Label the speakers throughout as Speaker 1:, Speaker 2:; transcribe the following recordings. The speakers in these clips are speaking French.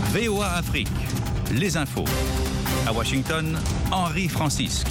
Speaker 1: VOA Afrique, les infos. À Washington, Henri Francisque.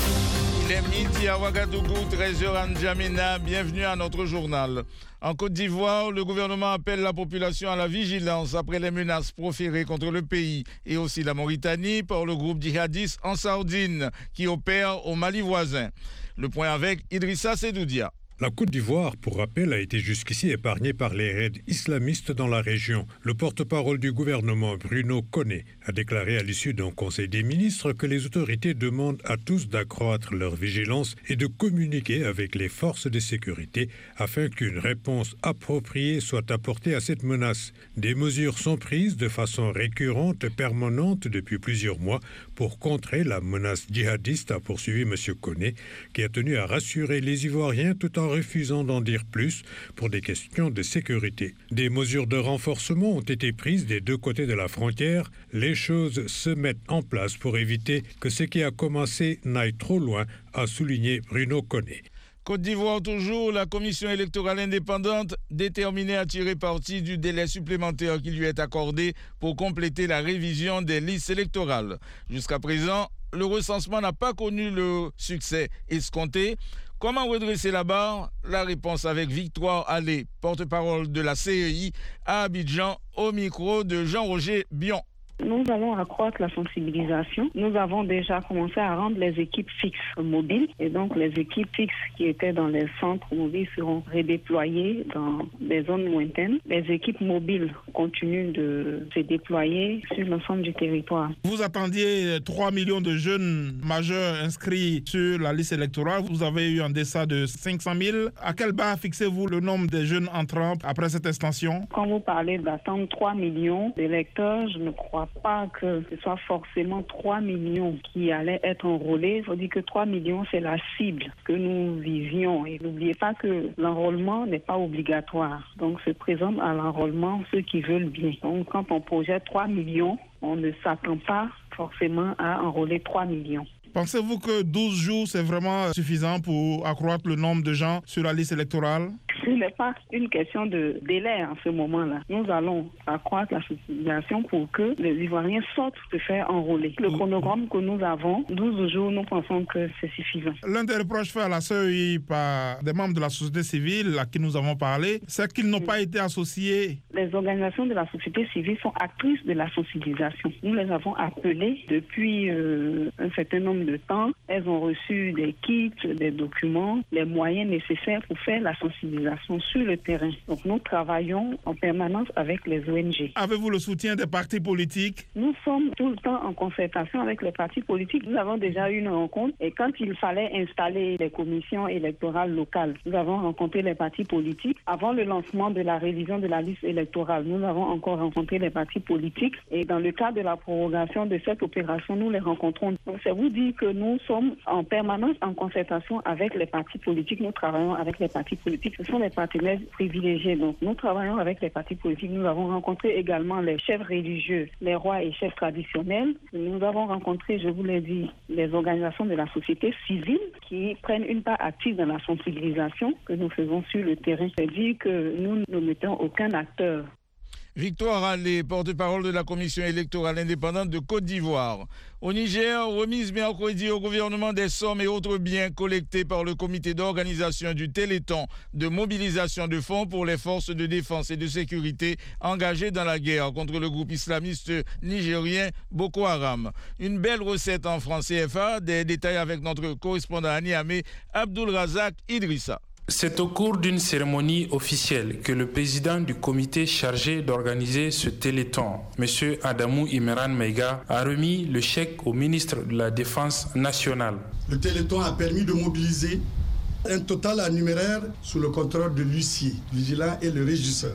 Speaker 2: Il est midi à Ouagadougou, 13h à N'Djamena. Bienvenue à notre journal. En Côte d'Ivoire, le gouvernement appelle la population à la vigilance après les menaces proférées contre le pays et aussi la Mauritanie par le groupe djihadiste Ansar-Dine qui opère au Mali voisin. Le point avec Idrissa Sedoudia.
Speaker 3: La Côte d'Ivoire, pour rappel, a été jusqu'ici épargnée par les raids islamistes dans la région. Le porte-parole du gouvernement, Bruno Koné, a déclaré à l'issue d'un conseil des ministres que les autorités demandent à tous d'accroître leur vigilance et de communiquer avec les forces de sécurité afin qu'une réponse appropriée soit apportée à cette menace. Des mesures sont prises de façon récurrente et permanente depuis plusieurs mois pour contrer la menace djihadiste, a poursuivi M. Koné, qui a tenu à rassurer les Ivoiriens tout en refusant d'en dire plus pour des questions de sécurité. Des mesures de renforcement ont été prises des deux côtés de la frontière. Les choses se mettent en place pour éviter que ce qui a commencé n'aille trop loin, a souligné Bruno Koné.
Speaker 2: Côte d'Ivoire toujours, la commission électorale indépendante déterminée à tirer parti du délai supplémentaire qui lui est accordé pour compléter la révision des listes électorales. Jusqu'à présent, le recensement n'a pas connu le succès escompté. Comment redresser la barre? La réponse avec Victoire Allé, porte-parole de la CEI à Abidjan, au micro de Jean-Roger Bion.
Speaker 4: Nous allons accroître la sensibilisation. Nous avons déjà commencé à rendre les équipes fixes mobiles. Et donc, les équipes fixes qui étaient dans les centres mobiles seront redéployées dans des zones lointaines. Les équipes mobiles continuent de se déployer sur l'ensemble du territoire.
Speaker 5: Vous attendiez 3 millions de jeunes majeurs inscrits sur la liste électorale. Vous avez eu un deçà de 500 000. À quelle barre fixez-vous le nombre de jeunes entrants après cette extension?
Speaker 4: Quand vous parlez d'attendre 3 millions d'électeurs, je ne crois pas que ce soit forcément 3 millions qui allaient être enrôlés. Il faut dire que 3 millions, c'est la cible que nous visions. Et n'oubliez pas que l'enrôlement n'est pas obligatoire. Donc, se présentent à l'enrôlement ceux qui veulent bien. Donc, quand on projette 3 millions, on ne s'attend pas forcément à enrôler 3 millions.
Speaker 5: Pensez-vous que 12 jours, c'est vraiment suffisant pour accroître le nombre de gens sur la liste électorale?
Speaker 4: Ce n'est pas une question de délai en ce moment-là. Nous allons accroître la sensibilisation pour que les Ivoiriens sortent de faire enrôler. Le chronogramme que nous avons, 12 jours, nous pensons que c'est suffisant.
Speaker 5: L'un des reproches faits à la CEI par des membres de la société civile à qui nous avons parlé, c'est qu'ils n'ont pas été associés.
Speaker 4: Les organisations de la société civile sont actrices de la sensibilisation. Nous les avons appelées depuis un certain nombre de temps. Elles ont reçu des kits, des documents, les moyens nécessaires pour faire la sensibilisation sur le terrain. Donc nous travaillons en permanence avec les ONG.
Speaker 5: Avez-vous le soutien des partis politiques?
Speaker 4: Nous sommes tout le temps en concertation avec les partis politiques. Nous avons déjà eu une rencontre et quand il fallait installer les commissions électorales locales, nous avons rencontré les partis politiques. Avant le lancement de la révision de la liste électorale, nous avons encore rencontré les partis politiques et dans le cadre de la prorogation de cette opération, nous les rencontrons. Donc c'est vous dire que nous sommes en permanence en concertation avec les partis politiques. Nous travaillons avec les partis politiques. Ce sont les partenaires privilégiés. Donc, nous travaillons avec les partis politiques. Nous avons rencontré également les chefs religieux, les rois et chefs traditionnels. Nous avons rencontré, je vous l'ai dit, les organisations de la société civile qui prennent une part active dans la sensibilisation que nous faisons sur le terrain. C'est-à-dire que nous ne mettons aucun acteur.
Speaker 2: Victoire Allé, porte-parole de la commission électorale indépendante de Côte d'Ivoire. Au Niger, remise mercredi au gouvernement des sommes et autres biens collectés par le comité d'organisation du Téléthon de mobilisation de fonds pour les forces de défense et de sécurité engagées dans la guerre contre le groupe islamiste nigérien Boko Haram. Une belle recette en francs CFA, des détails avec notre correspondant à Niamey, Abdul Razak Idrissa.
Speaker 6: C'est au cours d'une cérémonie officielle que le président du comité chargé d'organiser ce téléthon, M. Adamou Imran Meiga, a remis le chèque au ministre de la Défense nationale.
Speaker 7: Le téléthon a permis de mobiliser un total en numéraire sous le contrôle de l'huissier, vigilant et le régisseur.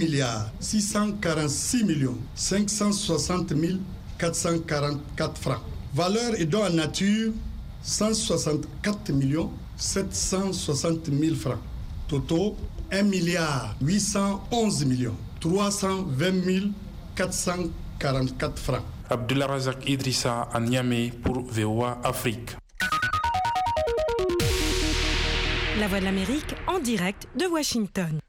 Speaker 7: 1,646,560,444 francs. Valeur et dons en nature, 164 760 000 francs. Total, 1,811,320,444 francs.
Speaker 6: Abdullah Razak Idrissa à Niamey pour VOA Afrique.
Speaker 8: La Voix de l'Amérique en direct de Washington.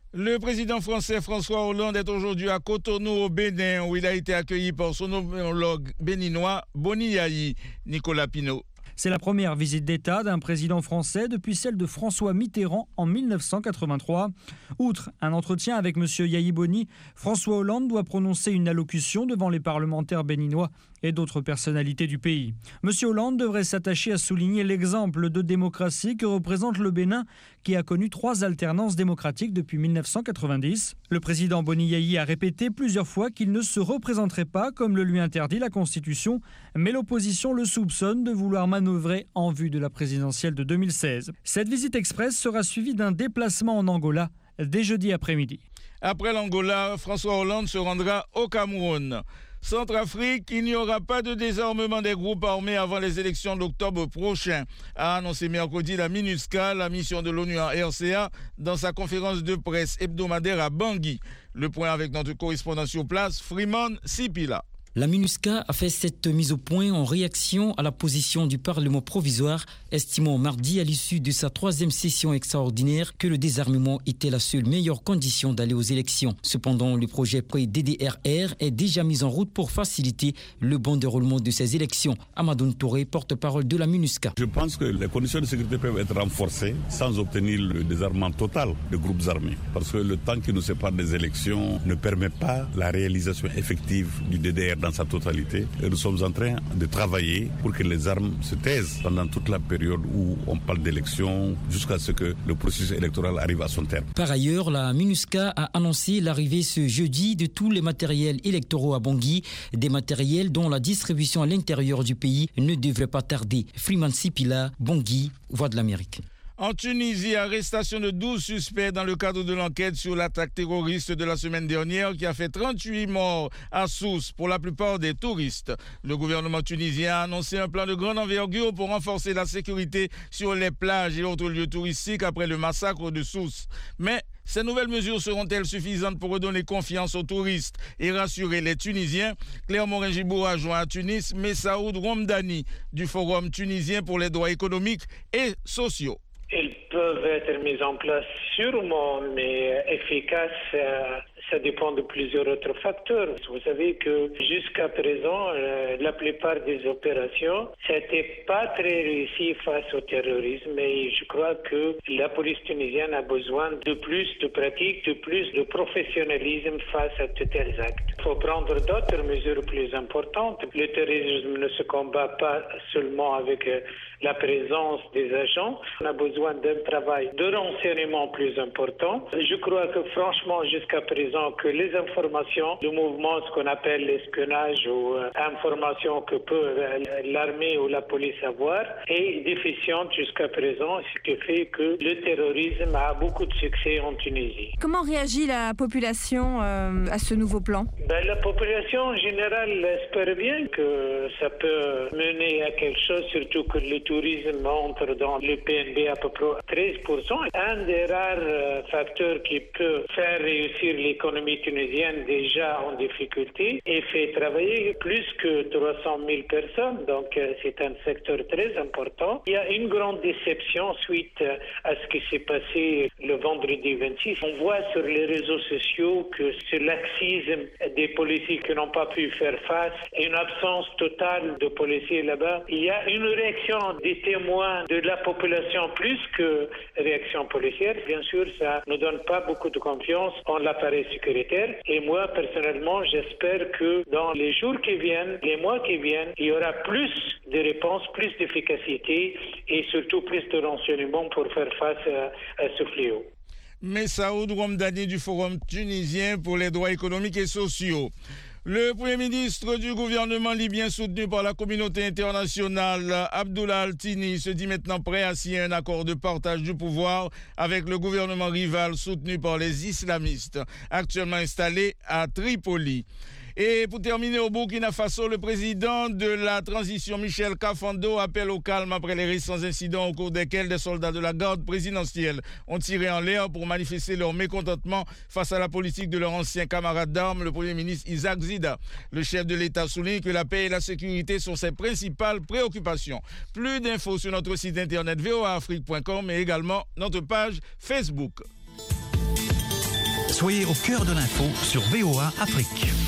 Speaker 2: Le président français François Hollande est aujourd'hui à Cotonou au Bénin où il a été accueilli par son homologue béninois Boni Yayi. Nicolas Pinault.
Speaker 8: C'est la première visite d'État d'un président français depuis celle de François Mitterrand en 1983. Outre un entretien avec M. Yayi Boni, François Hollande doit prononcer une allocution devant les parlementaires béninois et d'autres personnalités du pays. M. Hollande devrait s'attacher à souligner l'exemple de démocratie que représente le Bénin, qui a connu 3 alternances démocratiques depuis 1990. Le président Boni Yayi a répété plusieurs fois qu'il ne se représenterait pas comme le lui interdit la Constitution, mais l'opposition le soupçonne de vouloir manœuvrer en vue de la présidentielle de 2016. Cette visite express sera suivie d'un déplacement en Angola dès jeudi après-midi.
Speaker 2: Après l'Angola, François Hollande se rendra au Cameroun. Centrafrique, il n'y aura pas de désarmement des groupes armés avant les élections d'octobre prochain, a annoncé mercredi la MINUSCA, la mission de l'ONU en RCA, dans sa conférence de presse hebdomadaire à Bangui. Le point avec notre correspondant sur place, Freeman Sipila.
Speaker 9: La MINUSCA a fait cette mise au point en réaction à la position du Parlement provisoire, estimant mardi à l'issue de sa 3e session extraordinaire que le désarmement était la seule meilleure condition d'aller aux élections. Cependant, le projet pré-DDRR est déjà mis en route pour faciliter le bon déroulement de ces élections. Amadoun Touré, porte-parole de la MINUSCA.
Speaker 10: Je pense que les conditions de sécurité peuvent être renforcées sans obtenir le désarmement total des groupes armés. Parce que le temps qui nous sépare des élections ne permet pas la réalisation effective du DDR dans sa totalité. Et nous sommes en train de travailler pour que les armes se taisent pendant toute la période où on parle d'élections jusqu'à ce que le processus électoral arrive à son terme.
Speaker 9: Par ailleurs, la MINUSCA a annoncé l'arrivée ce jeudi de tous les matériels électoraux à Bangui, des matériels dont la distribution à l'intérieur du pays ne devrait pas tarder. Freeman Sipila, Bangui, Voix de l'Amérique.
Speaker 2: En Tunisie, arrestation de 12 suspects dans le cadre de l'enquête sur l'attaque terroriste de la semaine dernière qui a fait 38 morts à Sousse, pour la plupart des touristes. Le gouvernement tunisien a annoncé un plan de grande envergure pour renforcer la sécurité sur les plages et autres lieux touristiques après le massacre de Sousse. Mais ces nouvelles mesures seront-elles suffisantes pour redonner confiance aux touristes et rassurer les Tunisiens? Claire Morin-Gibour a joint à Tunis Messaoud Romdani du Forum tunisien pour les droits économiques et sociaux.
Speaker 11: Ils peuvent être mis en place sûrement, mais efficaces, ça dépend de plusieurs autres facteurs. Vous savez que jusqu'à présent, la plupart des opérations, c'était pas très réussi face au terrorisme, et je crois que la police tunisienne a besoin de plus de pratique, de plus de professionnalisme face à de tels actes. Il faut prendre d'autres mesures plus importantes. Le terrorisme ne se combat pas seulement avec la présence des agents. On a besoin d'un travail de renseignement plus important. Je crois que franchement, jusqu'à présent, que les informations du mouvement, ce qu'on appelle l'espionnage ou informations que peut l'armée ou la police avoir, est déficiente jusqu'à présent, ce qui fait que le terrorisme a beaucoup de succès en Tunisie.
Speaker 12: Comment réagit la population à ce nouveau plan?
Speaker 11: La population en général espère bien que ça peut mener à quelque chose, surtout que le tourisme entre dans le PNB à peu près 13%. Un des rares facteurs qui peut faire réussir l'économie tunisienne déjà en difficulté et fait travailler plus que 300 000 personnes. Donc c'est un secteur très important. Il y a une grande déception suite à ce qui s'est passé le vendredi 26. On voit sur les réseaux sociaux que ce laxisme des policiers qui n'ont pas pu faire face, une absence totale de policiers là-bas. Il y a une réaction des témoins de la population plus que réaction policière. Bien sûr, ça ne donne pas beaucoup de confiance en l'appareil sécuritaire. Et moi, personnellement, j'espère que dans les jours qui viennent, les mois qui viennent, il y aura plus de réponses, plus d'efficacité et surtout plus de renseignements pour faire face à ce fléau.
Speaker 2: Messaoud Romdani du Forum tunisien pour les droits économiques et sociaux. Le Premier ministre du gouvernement libyen soutenu par la communauté internationale, Abdullah Al-Tini, se dit maintenant prêt à signer un accord de partage du pouvoir avec le gouvernement rival soutenu par les islamistes, actuellement installé à Tripoli. Et pour terminer, au Burkina Faso, le président de la transition, Michel Kafando, appelle au calme après les récents incidents au cours desquels des soldats de la garde présidentielle ont tiré en l'air pour manifester leur mécontentement face à la politique de leur ancien camarade d'armes, le Premier ministre Isaac Zida. Le chef de l'État souligne que la paix et la sécurité sont ses principales préoccupations. Plus d'infos sur notre site internet voaafrique.com et également notre page Facebook.
Speaker 1: Soyez au cœur de l'info sur VOA Afrique.